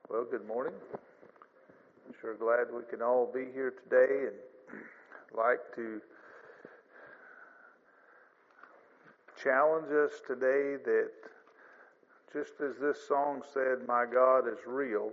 Well, good morning. I'm sure glad we can all be here today, and like to challenge us today that just as this song said, "My God is real,"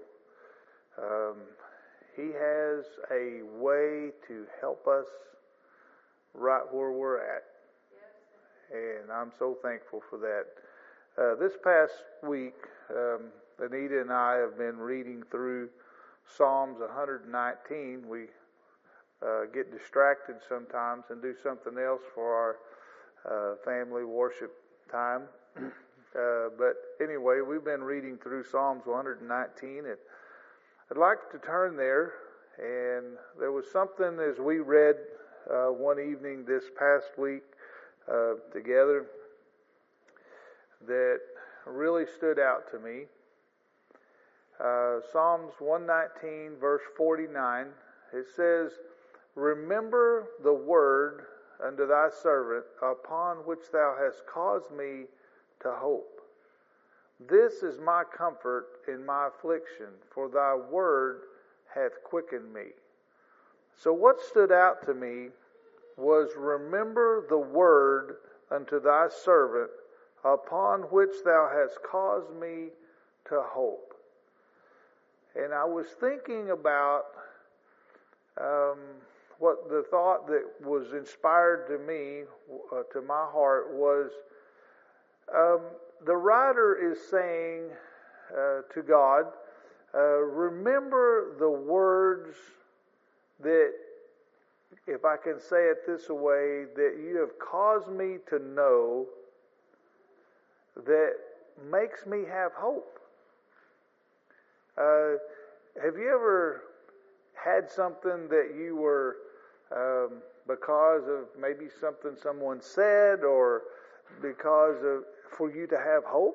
He has a way to help us right where we're at, and I'm so thankful for that. This past week, Anita and I have been reading through Psalms 119. We get distracted sometimes and do something else for our family worship time. But anyway, we've been reading through Psalms 119, and I'd like to turn there. And there was something as we read one evening this past week together that really stood out to me. Psalms 119, verse 49, it says, "Remember the word unto thy servant, upon which thou hast caused me to hope. This is my comfort in my affliction, for thy word hath quickened me." So what stood out to me was, remember the word unto thy servant, upon which thou hast caused me to hope. And I was thinking about what the thought that was inspired to me, to my heart, was the writer is saying to God, remember the words that, if I can say it this way, that you have caused me to know that makes me have hope. Have you ever had something that you were, because of maybe something someone said, or because of, for you to have hope?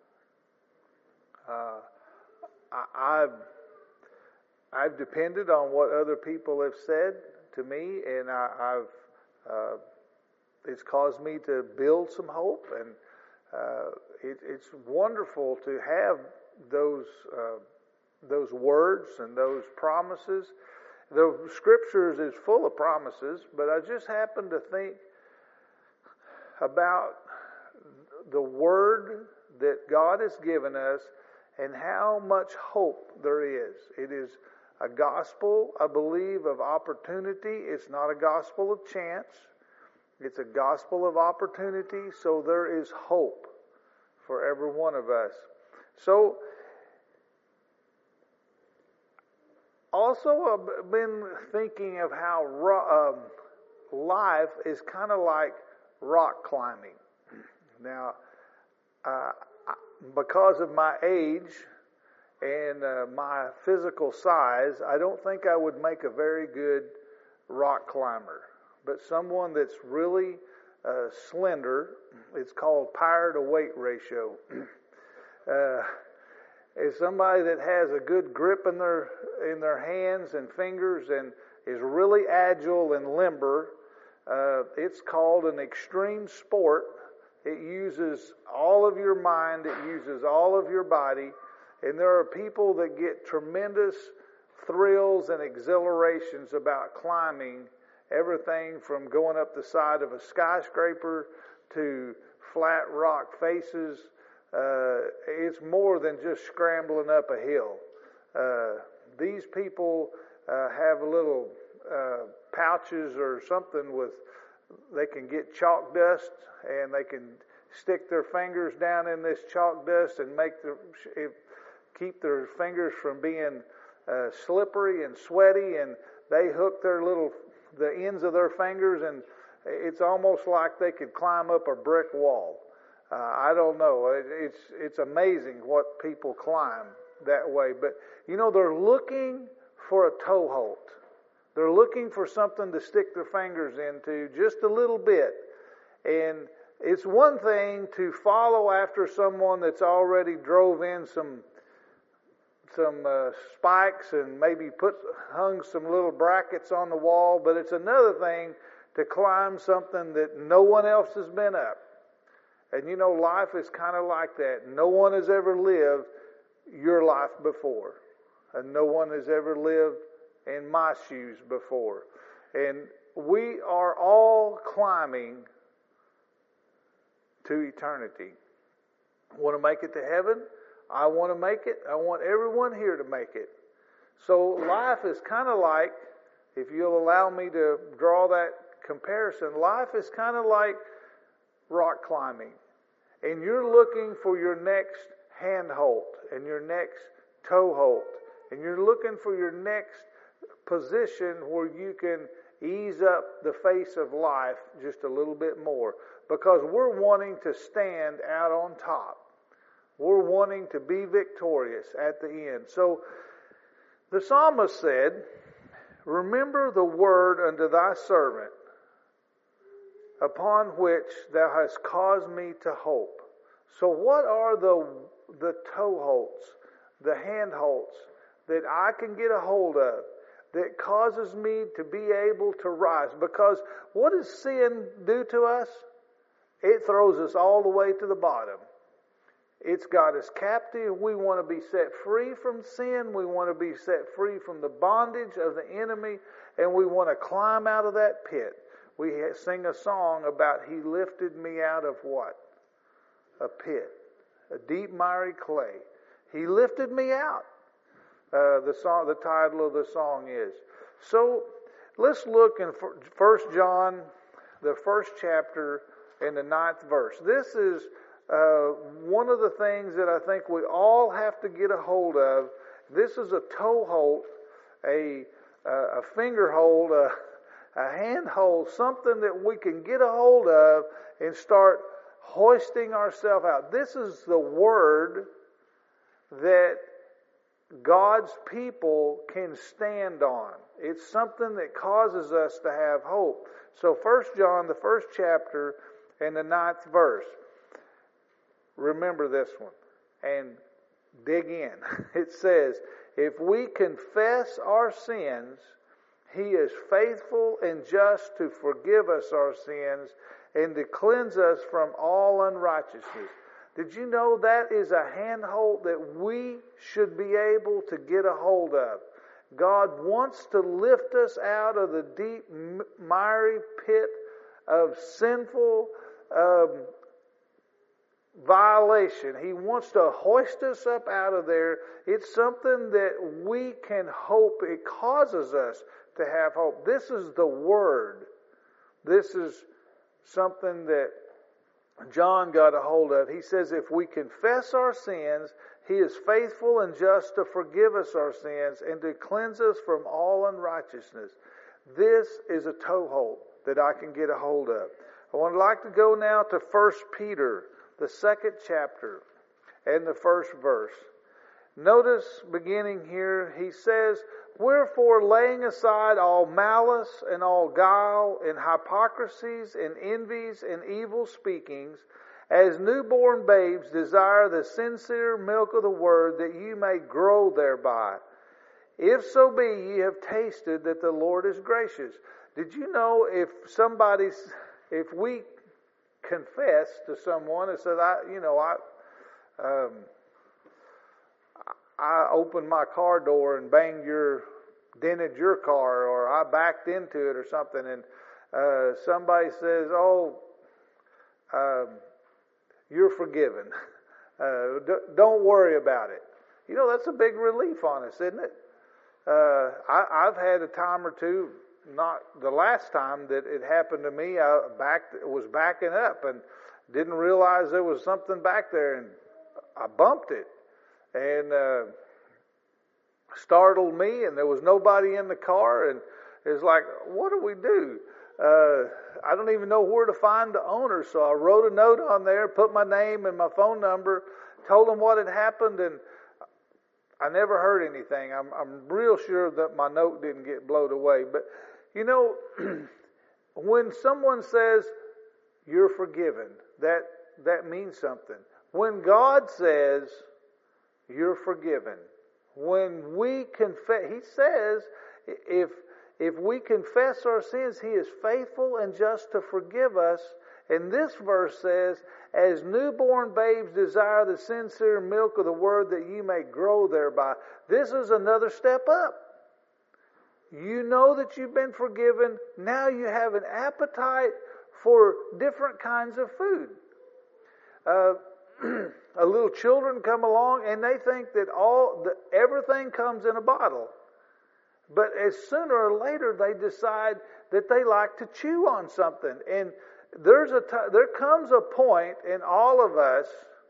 I've depended on what other people have said to me, and it's caused me to build some hope, and it's wonderful to have those words and those promises. The Scriptures is full of promises, but I just happened to think about the Word that God has given us and how much hope there is. It is a gospel, I believe, of opportunity. It's not a gospel of chance. It's a gospel of opportunity, so there is hope for every one of us. So, also I've been thinking of how life is kind of like rock climbing. Now, because of my age and my physical size, I don't think I would make a very good rock climber. But someone that's really slender, it's called power to weight ratio. Is somebody that has a good grip in their hands and fingers and is really agile and limber. It's called an extreme sport. It uses all of your mind. It uses all of your body. And there are people that get tremendous thrills and exhilarations about climbing. Everything from going up the side of a skyscraper to flat rock faces. It's more than just scrambling up a hill. These people have little pouches or something they can get chalk dust, and they can stick their fingers down in this chalk dust and keep their fingers from being slippery and sweaty, and they hook the ends of their fingers, and it's almost like they could climb up a brick wall. I don't know. It's amazing what people climb that way. But, they're looking for a toehold. They're looking for something to stick their fingers into just a little bit. And it's one thing to follow after someone that's already drove in some spikes and maybe hung some little brackets on the wall. But it's another thing to climb something that no one else has been up. And life is kind of like that. No one has ever lived your life. life before. And no one has ever lived in my shoes before. And we are all climbing to eternity. Want to make it to heaven? I want to make it. I want everyone here to make it. So life is kind of like, if you'll allow me to draw that comparison, life is kind of like rock climbing. And you're looking for your next handhold and your next toehold. And you're looking for your next position where you can ease up the face of life just a little bit more. Because we're wanting to stand out on top. We're wanting to be victorious at the end. So the psalmist said, remember the word unto thy servant, upon which thou hast caused me to hope. So what are the toeholds, the handholds that I can get a hold of that causes me to be able to rise? Because what does sin do to us? It throws us all the way to the bottom. It's got us captive. We want to be set free from sin. We want to be set free from the bondage of the enemy. And we want to climb out of that pit. We sing a song about He lifted me out of what? A pit. A deep miry clay. He lifted me out. The title of the song is. So let's look in 1 John, the first chapter and the 9th verse. This is one of the things that I think we all have to get a hold of. This is a toehold, a finger hold, a hand hold, something that we can get a hold of and start hoisting ourselves out. This is the word that God's people can stand on. It's something that causes us to have hope. So 1 John, the first chapter and the 9th verse. Remember this one and dig in. It says, if we confess our sins, He is faithful and just to forgive us our sins and to cleanse us from all unrighteousness. Did you know that is a handhold that we should be able to get a hold of? God wants to lift us out of the deep, miry pit of sinful violation. He wants to hoist us up out of there. It's something that we can hope. It causes us to have hope. This is the Word. This is something that John got a hold of. He says, if we confess our sins, He is faithful and just to forgive us our sins and to cleanse us from all unrighteousness. This is a toehold that I can get a hold of. I would like to go now to 1 Peter, the 2nd chapter and the 1st verse. Notice beginning here, he says, wherefore laying aside all malice and all guile and hypocrisies and envies and evil speakings, as newborn babes desire the sincere milk of the word, that you may grow thereby. If so be ye have tasted that the Lord is gracious. Did you know if we confess to someone and said, I opened my car door and dented your car, or I backed into it or something, and somebody says, you're forgiven. Don't worry about it. You know, that's a big relief on us, isn't it? I've had a time or two, not the last time that it happened to me, I was backing up and didn't realize there was something back there, and I bumped it. And startled me, and there was nobody in the car, and it's like, what do we do? I don't even know where to find the owner, so I wrote a note on there, put my name and my phone number, told them what had happened, and I never heard anything. I'm real sure that my note didn't get blown away. But, you know, when someone says, you're forgiven, that means something. When God says, you're forgiven, when we confess, He says, if we confess our sins, He is faithful and just to forgive us And this verse says, as newborn babes desire the sincere milk of the word that you may grow thereby. This is another step up. You know that you've been forgiven. Now you have an appetite for different kinds of food. Little children come along and they think that everything comes in a bottle. But as sooner or later they decide that they like to chew on something. And there comes a point in all of us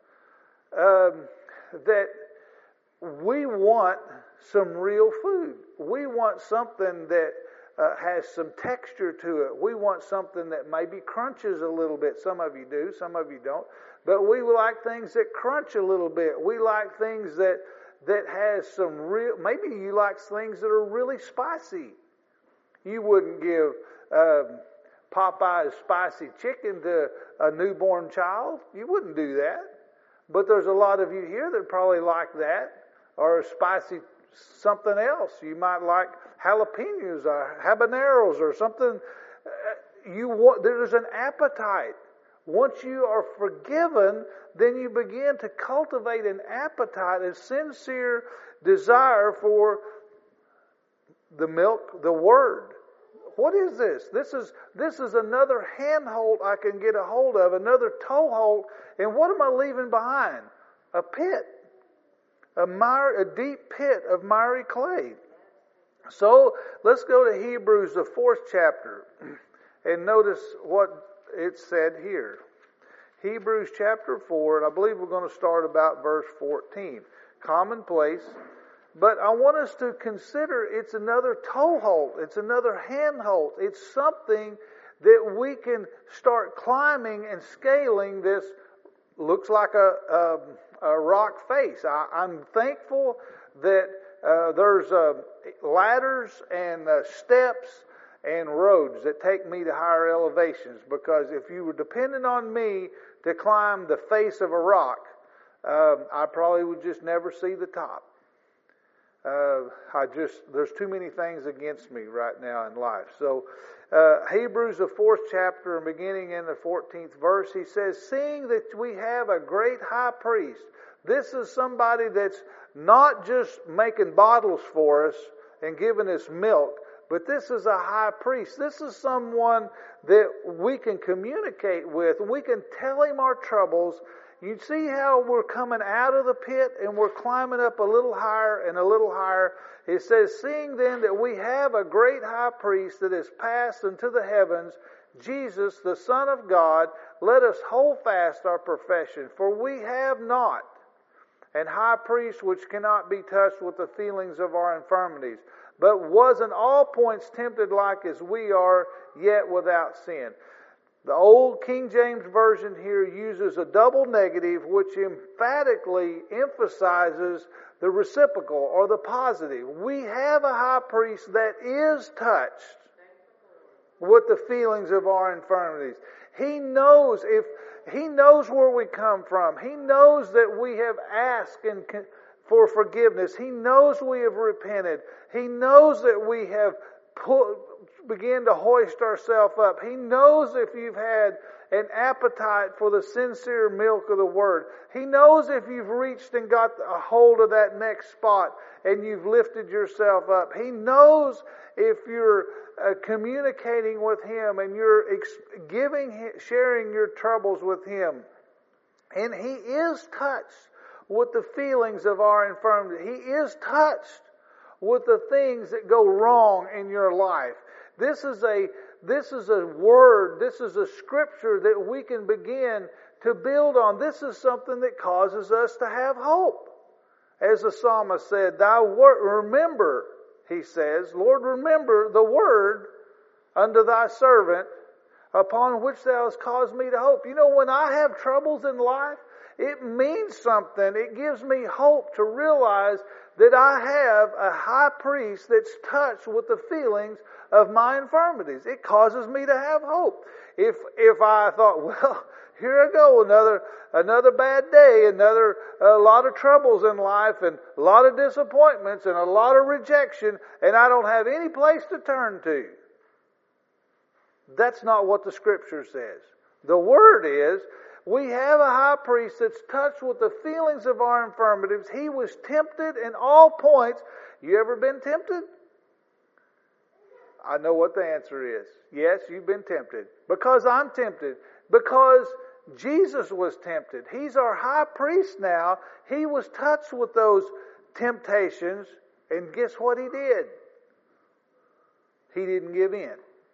that we want some real food. We want something that has some texture to it. We want something that maybe crunches a little bit. Some of you do, some of you don't. But we like things that crunch a little bit. We like things that has some real, maybe you like things that are really spicy. You wouldn't give Popeye's spicy chicken to a newborn child. You wouldn't do that. But there's a lot of you here that probably like that, or spicy something else. You might like jalapenos or habaneros or something. There's an appetite. Once you are forgiven, then you begin to cultivate an appetite, a sincere desire for the milk, the Word. What is this? This is another handhold I can get a hold of, another toehold. And what am I leaving behind? A pit. A deep pit of miry clay. So let's go to Hebrews, the 4th chapter, and notice what it said here. Hebrews chapter 4, and I believe we're going to start about verse 14. Commonplace. But I want us to consider it's another toehold. It's another handhold. It's something that we can start climbing and scaling this. Looks like a rock face. I'm thankful that there's ladders and steps and roads that take me to higher elevations, because if you were dependent on me to climb the face of a rock, I probably would just never see the top. There's too many things against me right now in life. So Hebrews, the 4th chapter, and beginning in the 14th verse, he says, seeing that we have a great high priest. This is somebody that's not just making bottles for us and giving us milk, but this is a high priest. This is someone that we can communicate with. We can tell him our troubles. You see how we're coming out of the pit and we're climbing up a little higher and a little higher. It says, seeing then that we have a great high priest that is passed into the heavens, Jesus, the Son of God, let us hold fast our profession. For we have not an high priest which cannot be touched with the feelings of our infirmities, but was in all points tempted like as we are, yet without sin. The old King James Version here uses a double negative which emphatically emphasizes the reciprocal or the positive. We have a high priest that is touched with the feelings of our infirmities. He knows where we come from. He knows that we have asked for forgiveness. He knows we have repented. He knows that we have begin to hoist ourselves up. He knows if you've had an appetite for the sincere milk of the Word. He knows if you've reached and got a hold of that next spot and you've lifted yourself up. He knows if you're communicating with Him and you're sharing your troubles with Him. And He is touched with the feelings of our infirmity. He is touched with the things that go wrong in your life. This is a word, this is a scripture that we can begin to build on. This is something that causes us to have hope. As the psalmist said, remember, he says, Lord, remember the word unto thy servant upon which thou hast caused me to hope. You know, when I have troubles in life, it means something. It gives me hope to realize that I have a high priest that's touched with the feelings of my infirmities. It causes me to have hope. If I thought, well, here I go, another bad day, a lot of troubles in life, and a lot of disappointments, and a lot of rejection, and I don't have any place to turn to. That's not what the Scripture says. The Word is, we have a high priest that's touched with the feelings of our infirmities. He was tempted in all points. You ever been tempted? I know what the answer is. Yes, you've been tempted. Because I'm tempted. Because Jesus was tempted. He's our high priest now. He was touched with those temptations. And guess what he did? He didn't give in.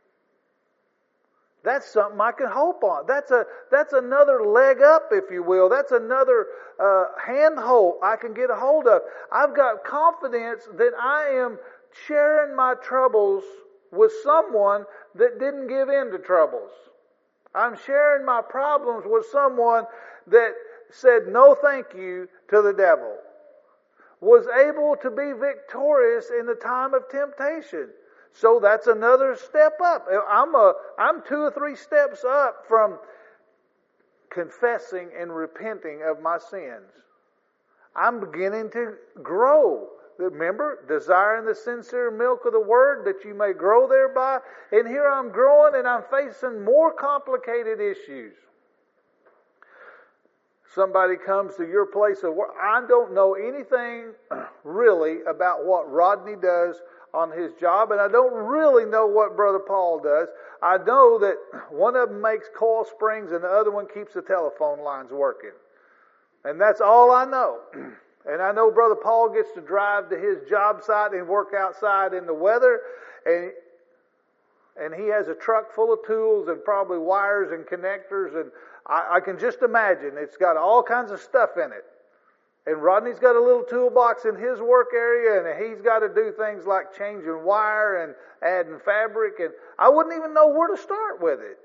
That's something I can hope on. That's another leg up, if you will. That's another handhold I can get a hold of. I've got confidence that I am sharing my troubles with someone that didn't give in to troubles. I'm sharing my problems with someone that said no thank you to the devil. Was able to be victorious in the time of temptation. So that's another step up. I'm 2 or 3 steps up from confessing and repenting of my sins. I'm beginning to grow. Remember, desiring the sincere milk of the Word that you may grow thereby. And here I'm growing and I'm facing more complicated issues. Somebody comes to your place of work. I don't know anything really about what Rodney does on his job, and I don't really know what Brother Paul does. I know that one of them makes coil springs and the other one keeps the telephone lines working. And that's all I know. And I know Brother Paul gets to drive to his job site and work outside in the weather, and he has a truck full of tools and probably wires and connectors, and I can just imagine it's got all kinds of stuff in it. And Rodney's got a little toolbox in his work area, and he's got to do things like changing wire and adding fabric, and I wouldn't even know where to start with it.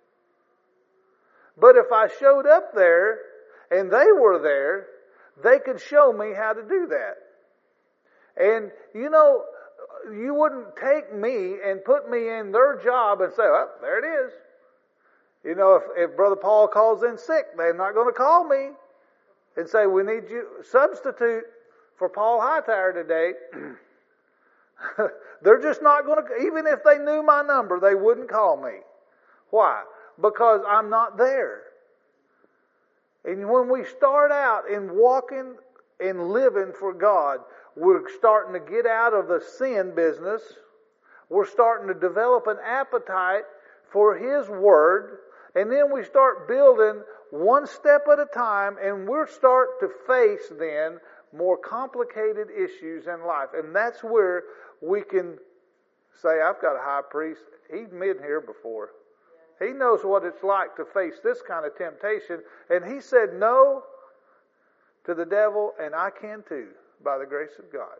But if I showed up there and they were there, they could show me how to do that. And you know, you wouldn't take me and put me in their job and say, well, there it is. You know, if Brother Paul calls in sick, they're not going to call me and say, we need you substitute for Paul Hightower today. They're just not going to, even if they knew my number, they wouldn't call me. Why? Because I'm not there. And when we start out in walking and living for God, we're starting to get out of the sin business. We're starting to develop an appetite for His Word. And then we start building one step at a time, and we'll start to face then more complicated issues in life. And that's where we can say, I've got a high priest. He's been here before. He knows what it's like to face this kind of temptation. And he said no to the devil, and I can too, by the grace of God.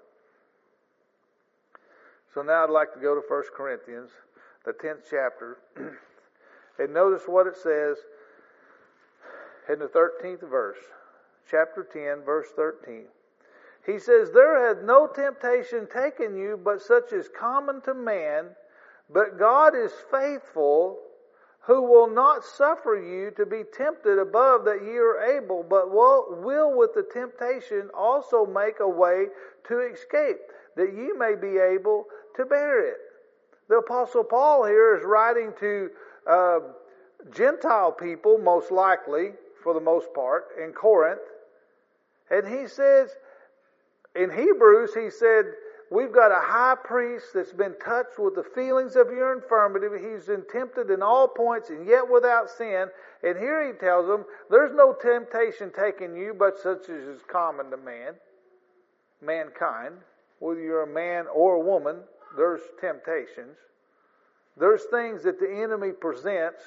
So now I'd like to go to 1 Corinthians, the 10th chapter. And notice what it says in the 13th verse. Chapter 10, verse 13. He says, there hath no temptation taken you, but such is common to man. But God is faithful, who will not suffer you to be tempted above that ye are able, but will with the temptation also make a way to escape, that ye may be able to bear it. The Apostle Paul here is writing to Gentile people, most likely, for the most part, in Corinth. And he says, in Hebrews, he said, we've got a high priest that's been touched with the feelings of your infirmity. He's been tempted in all points and yet without sin. And here he tells them, there's no temptation taken you, but such as is common to mankind. Whether you're a man or a woman, there's temptations. There's things that the enemy presents.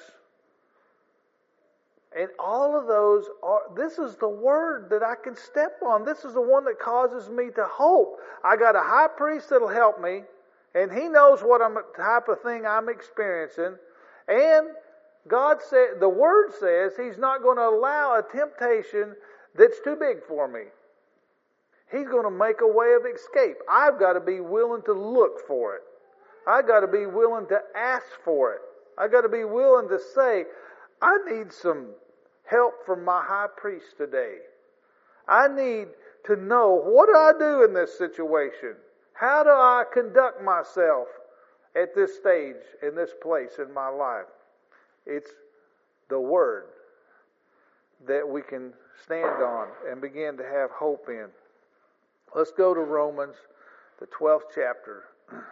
And all of those this is the Word that I can step on. This is the one that causes me to hope. I got a high priest that'll help me, and he knows what type of thing I'm experiencing. And God said, the Word says He's not going to allow a temptation that's too big for me. He's going to make a way of escape. I've got to be willing to look for it. I've got to be willing to ask for it. I've got to be willing to say, I need some help from my high priest today. I need to know, what do I do in this situation? How do I conduct myself at this stage, in this place in my life? It's the Word that we can stand on and begin to have hope in. Let's go to Romans, the 12th chapter.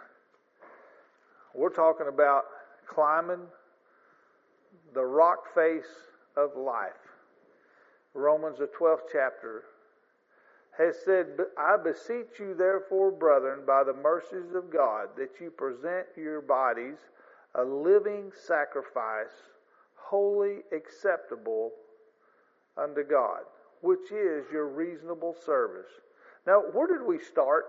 We're talking about climbing the rock face of life. Romans, the 12th chapter, has said, I beseech you therefore, brethren, by the mercies of God, that you present your bodies a living sacrifice, wholly acceptable unto God, which is your reasonable service. Now, where did we start?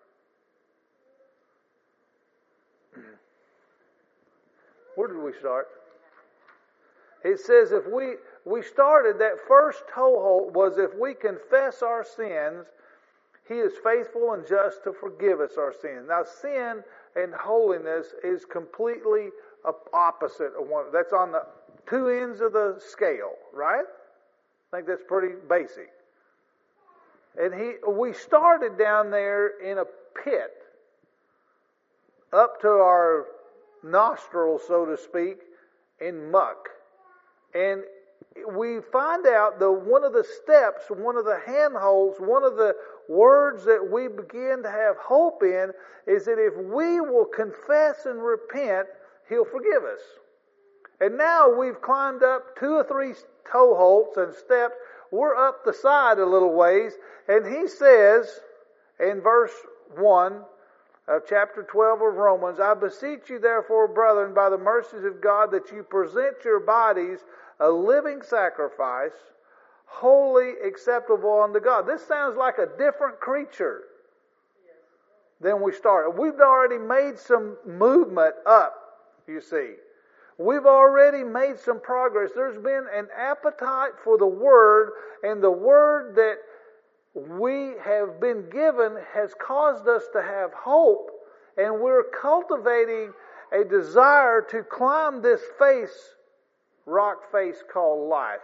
Where did we start? It says if we started, that first toehold was if we confess our sins, He is faithful and just to forgive us our sins. Now, sin and holiness is completely opposite of one. That's on the two ends of the scale, right? I think that's pretty basic. And we started down there in a pit, up to our nostrils, so to speak, in muck. And we find out that one of the steps, one of the handholds, one of the words that we begin to have hope in is that if we will confess and repent, He'll forgive us. And now we've climbed up 2 or 3 toeholds and steps. We're up the side a little ways. And he says in verse 1 of chapter 12 of Romans, I beseech you therefore, brethren, by the mercies of God, that you present your bodies a living sacrifice, wholly acceptable unto God. This sounds like a different creature than we started. We've already made some movement up, you see. We've already made some progress. There's been an appetite for the Word, and the Word that we have been given has caused us to have hope, and we're cultivating a desire to climb this rock face called life.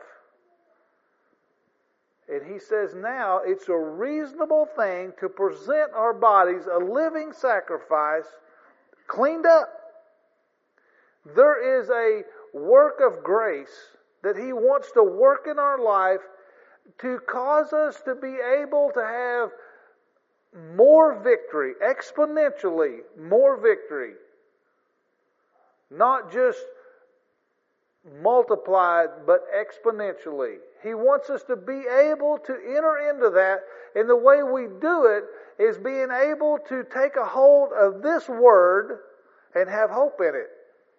And he says now it's a reasonable thing to present our bodies a living sacrifice, cleaned up. There is a work of grace that He wants to work in our life to cause us to be able to have more victory, exponentially more victory. Not just multiplied, but exponentially. He wants us to be able to enter into that, and the way we do it is being able to take a hold of this Word and have hope in it.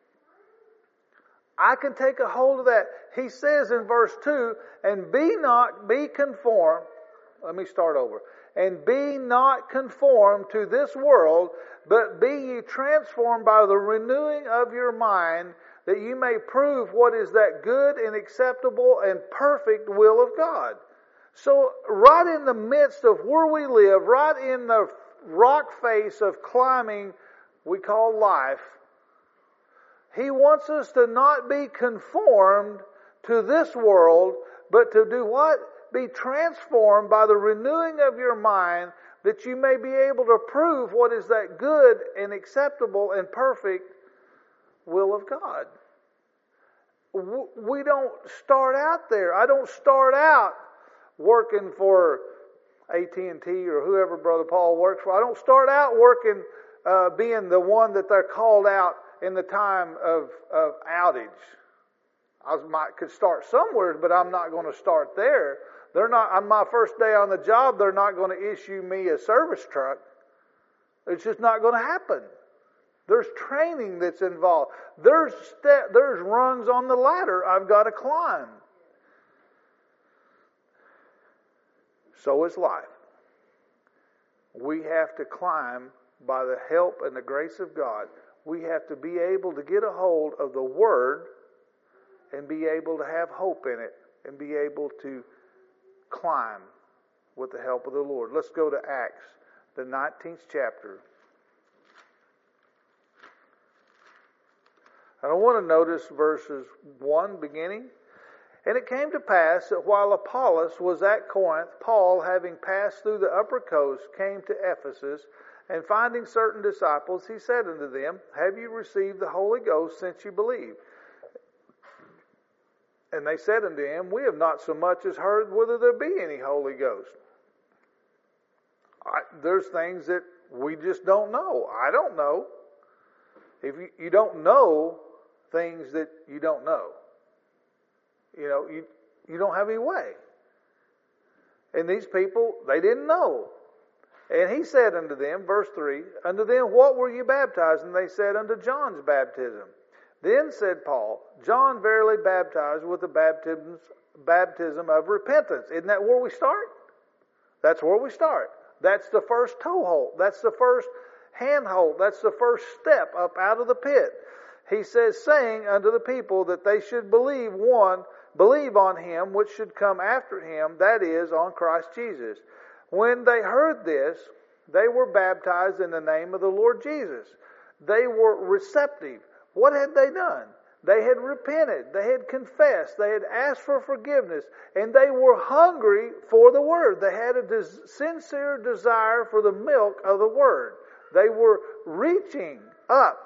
I can take a hold of that. He says in verse 2, and be conformed. Let me start over. And be not conformed to this world, but be ye transformed by the renewing of your mind, that you may prove what is that good and acceptable and perfect will of God. So right in the midst of where we live, right in the rock face of climbing we call life, He wants us to not be conformed to this world, but to do what? Be transformed by the renewing of your mind, that you may be able to prove what is that good and acceptable and perfect will of God. We don't start out there. I don't start out working for AT&T or whoever Brother Paul works for. I don't start out working being the one that they're called out in the time of outage. Could start somewhere, but I'm not going to start there. They're not. On my first day on the job, they're not going to issue me a service truck. It's just not going to happen. There's training that's involved. There's rungs on the ladder I've got to climb. So is life. We have to climb by the help and the grace of God. We have to be able to get a hold of the Word and be able to have hope in it and be able to climb with the help of the Lord. Let's go to Acts, the 19th chapter. And I want to notice verses 1 beginning. And it came to pass that while Apollos was at Corinth, Paul, having passed through the upper coast, came to Ephesus, and finding certain disciples, he said unto them, Have you received the Holy Ghost since you believed? And they said unto him, We have not so much as heard whether there be any Holy Ghost. There's things that we just don't know. I don't know. If you don't know things that you don't know, you don't have any way. And these people, they didn't know. And he said unto them, verse 3, Unto them what were you baptized? And they said, Unto John's baptism. Then said Paul, John verily baptized with the baptism of repentance. Isn't that where we start? That's where we start. That's the first toehold. That's the first handhold. That's the first step up out of the pit. He says, saying unto the people that they should believe on him which should come after him, that is, on Christ Jesus. When they heard this, they were baptized in the name of the Lord Jesus. They were receptive. What had they done? They had repented. They had confessed. They had asked for forgiveness. And they were hungry for the Word. They had a sincere desire for the milk of the Word. They were reaching up.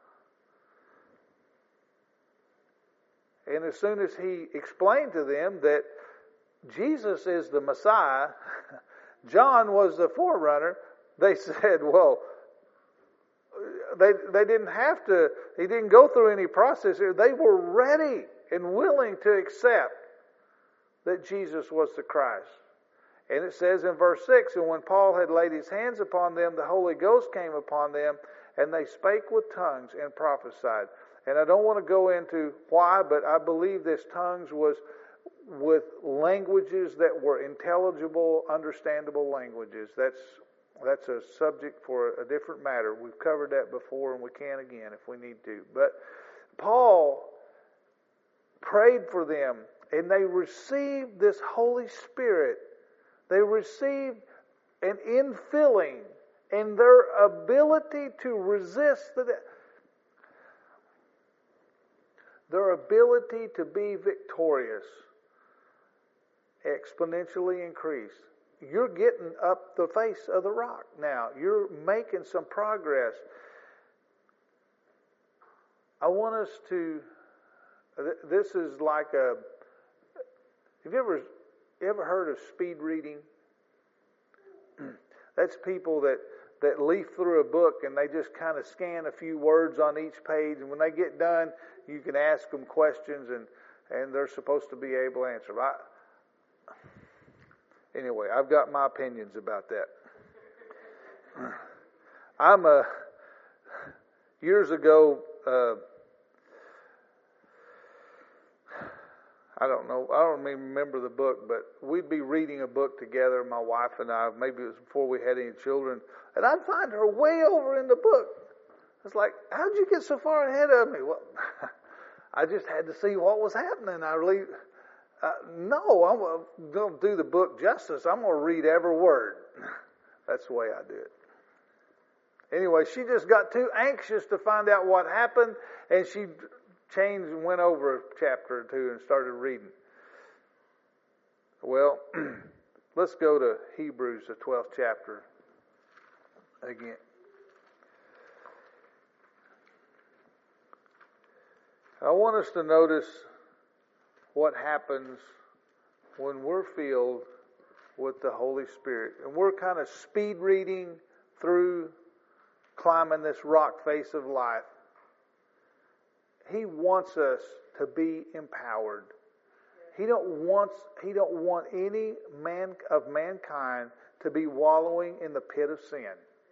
And as soon as he explained to them that Jesus is the Messiah, John was the forerunner, they said, well, they didn't have to, he didn't go through any process here. They were ready and willing to accept that Jesus was the Christ. And it says in verse 6, And when Paul had laid his hands upon them, the Holy Ghost came upon them, and they spake with tongues and prophesied. And I don't want to go into why, but I believe this tongues was with languages that were intelligible, understandable languages. That's a subject for a different matter. We've covered that before, and we can again if we need to. But Paul prayed for them, and they received this Holy Spirit. They received an infilling, and their ability to resist their ability to be victorious exponentially increased. You're getting up the face of the rock now. You're making some progress. I want us to, this is like have you ever heard of speed reading? That's people that leaf through a book and they just kind of scan a few words on each page, and when they get done, you can ask them questions and they're supposed to be able to answer. Anyway, I've got my opinions about that. Years ago, I don't even remember the book, but we'd be reading a book together, my wife and I, maybe it was before we had any children, and I'd find her way over in the book. It's like, how'd you get so far ahead of me? Well, I just had to see what was happening. No, I'm going to do the book justice. I'm going to read every word. That's the way I do it. Anyway, she just got too anxious to find out what happened, and she changed and went over a chapter or two and started reading. Well, let's go to Hebrews, the 12th chapter again. I want us to notice what happens when we're filled with the Holy Spirit. And we're kind of speed reading through climbing this rock face of life. He wants us to be empowered. He don't want any man of mankind to be wallowing in the pit of sin.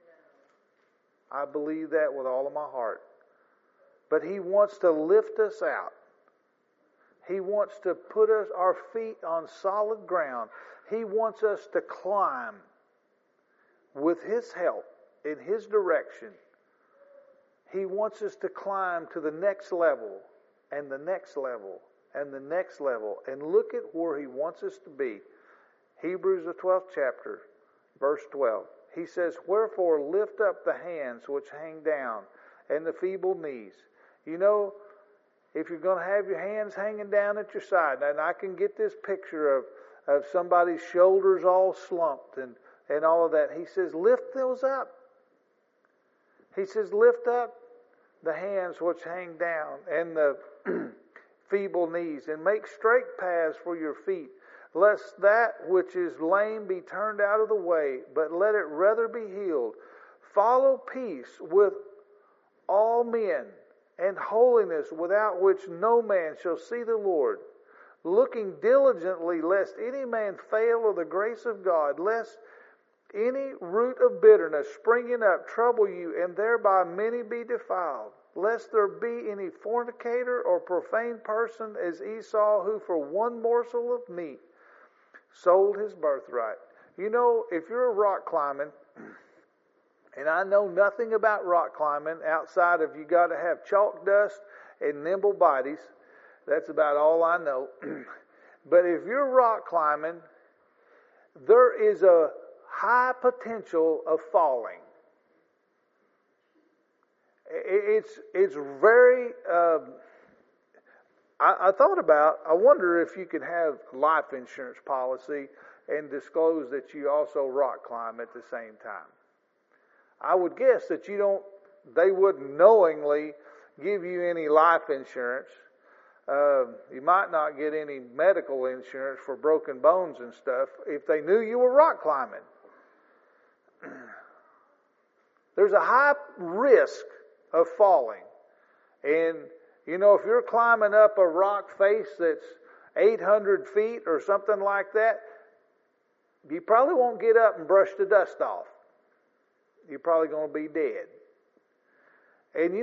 I believe that with all of my heart. But He wants to lift us out. He wants to put our feet on solid ground. He wants us to climb with His help, in His direction. He wants us to climb to the next level, and the next level, and the next level, and look at where He wants us to be. Hebrews, the 12th chapter, verse 12. He says, Wherefore lift up the hands which hang down, and the feeble knees. You know, if you're going to have your hands hanging down at your side, and I can get this picture of somebody's shoulders all slumped and all of that. He says, lift those up. He says, lift up the hands which hang down, and the feeble knees, and make straight paths for your feet, lest that which is lame be turned out of the way, but let it rather be healed. Follow peace with all men, and holiness, without which no man shall see the Lord. Looking diligently, lest any man fail of the grace of God, lest any root of bitterness springing up trouble you, and thereby many be defiled. Lest there be any fornicator or profane person as Esau, who for one morsel of meat sold his birthright. You know, if you're rock climbing, and I know nothing about rock climbing outside of you got to have chalk dust and nimble bodies. That's about all I know. But if you're rock climbing, there is a high potential of falling. It's very. I thought about. I wonder if you could have life insurance policy and disclose that you also rock climb at the same time. I would guess that they wouldn't knowingly give you any life insurance. You might not get any medical insurance for broken bones and stuff if they knew you were rock climbing. There's a high risk of falling. And, if you're climbing up a rock face that's 800 feet or something like that, you probably won't get up and brush the dust off. You're probably going to be dead. And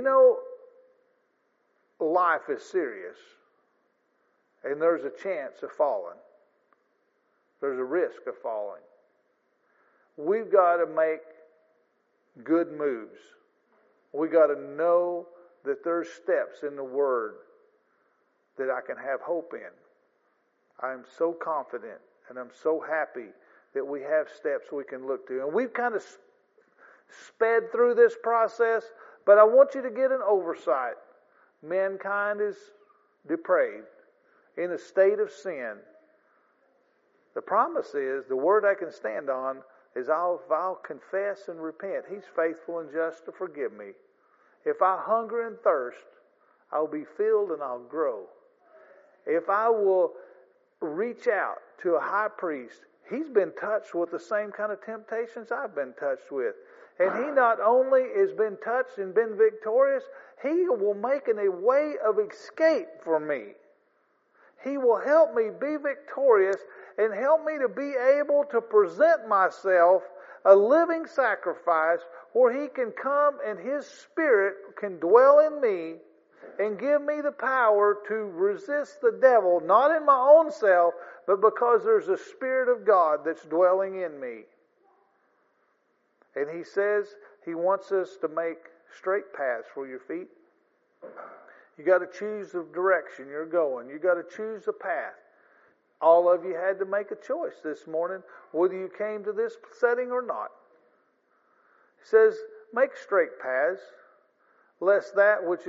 life is serious. And there's a chance of falling. There's a risk of falling. We've got to make good moves. We've got to know that there's steps in the Word that I can have hope in. I'm so confident and I'm so happy that we have steps we can look to. And we've kind of sped through this process, but I want you to get an oversight. Mankind is depraved, in a state of sin. The promise is, the word I can stand on is, if I'll confess and repent, He's faithful and just to forgive me. If I hunger and thirst, I'll be filled and I'll grow. If I will reach out to a high priest, he's been touched with the same kind of temptations I've been touched with. And he not only has been touched and been victorious, he will make a way of escape for me. He will help me be victorious and help me to be able to present myself a living sacrifice where He can come and His Spirit can dwell in me and give me the power to resist the devil, not in my own self, but because there's a Spirit of God that's dwelling in me. And He says He wants us to make straight paths for your feet. You got to choose the direction you're going. You got to choose the path. All of you had to make a choice this morning, whether you came to this setting or not. He says, make straight paths, lest that which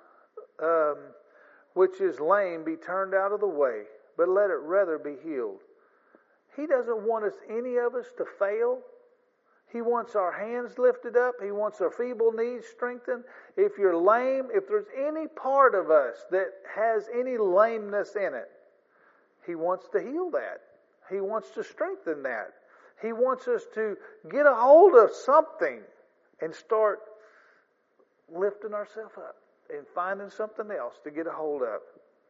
is lame be turned out of the way, but let it rather be healed. He doesn't want any of us to fail. He wants our hands lifted up. He wants our feeble knees strengthened. If you're lame, if there's any part of us that has any lameness in it, He wants to heal that. He wants to strengthen that. He wants us to get a hold of something and start lifting ourselves up and finding something else to get a hold of.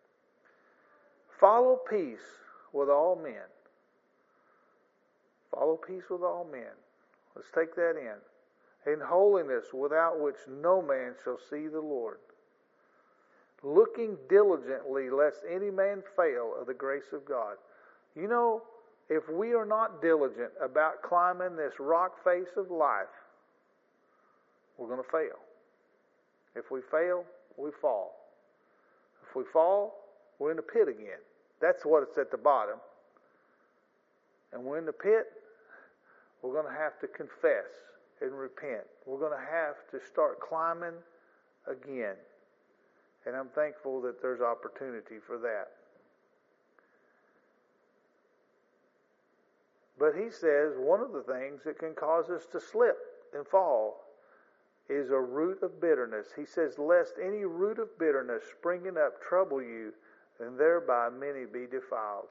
Follow peace with all men. Follow peace with all men. Let's take that in. In holiness, without which no man shall see the Lord. Looking diligently, lest any man fail of the grace of God. If we are not diligent about climbing this rock face of life, we're going to fail. If we fail, we fall. If we fall, we're in the pit again. That's what it's at the bottom. And we're in the pit, we're going to have to confess and repent. We're going to have to start climbing again. And I'm thankful that there's opportunity for that. But he says one of the things that can cause us to slip and fall is a root of bitterness. He says, lest any root of bitterness springing up trouble you, and thereby many be defiled.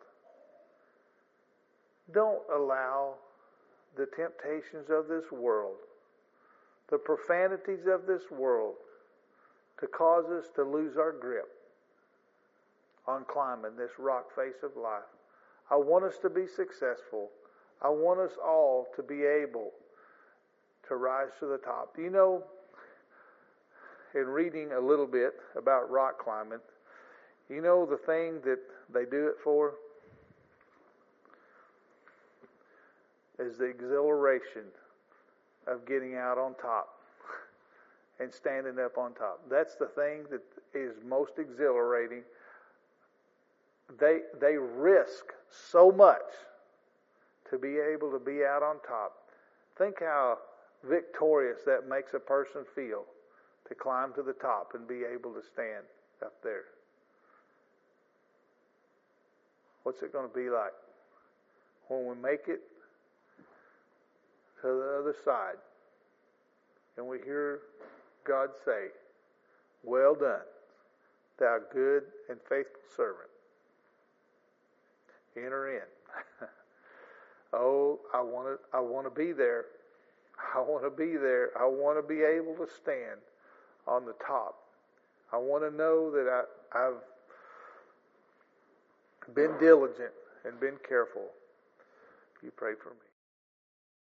Don't allow the temptations of this world, the profanities of this world, to cause us to lose our grip on climbing this rock face of life. I want us to be successful. I want us all to be able to rise to the top. You know, in reading a little bit about rock climbing, you know the thing that they do it for is the exhilaration of getting out on top and standing up on top. That's the thing that is most exhilarating. They risk so much to be able to be out on top. Think how victorious that makes a person feel to climb to the top and be able to stand up there. What's it going to be like when we make it to the other side and we hear God say, "Well done, thou good and faithful servant. Enter in." Oh, I want to be there. I want to be there. I want to be able to stand on the top. I want to know that I've been diligent and been careful. You pray for me.